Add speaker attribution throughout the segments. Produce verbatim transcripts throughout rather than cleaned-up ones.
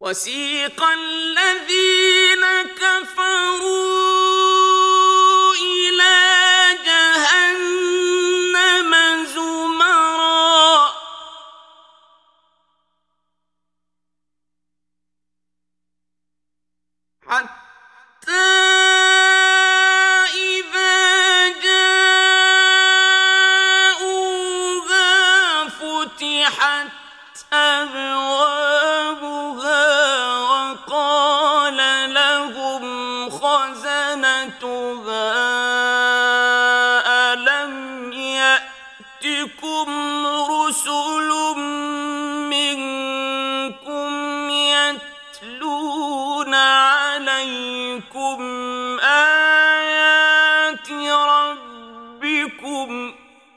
Speaker 1: وسيق الذين كفروا إلى جهنم زمرا حتى إذا جاءوها فتحت أبوابها وقال لهم خزنتها ألم يأتكم رسل منكم يتلون عليكم آيات ربكم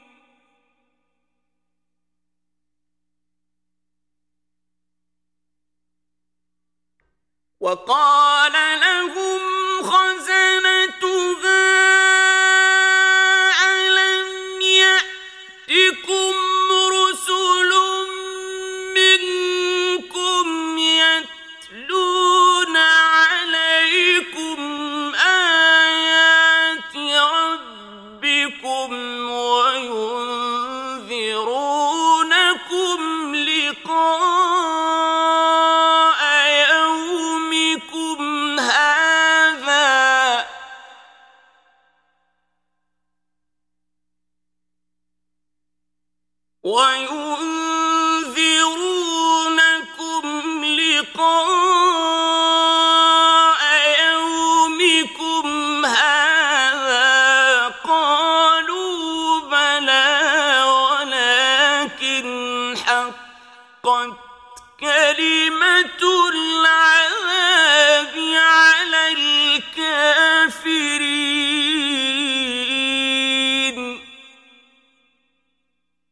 Speaker 1: وقال لهم خزنتها ألم يأتكم رسل منكم يتلون عليكم آيات ربكم وينذرونكم لقاء يومكم هذا وينذرونكم لقاء يومكم هذا قالوا بلى ولكن حقت كلمة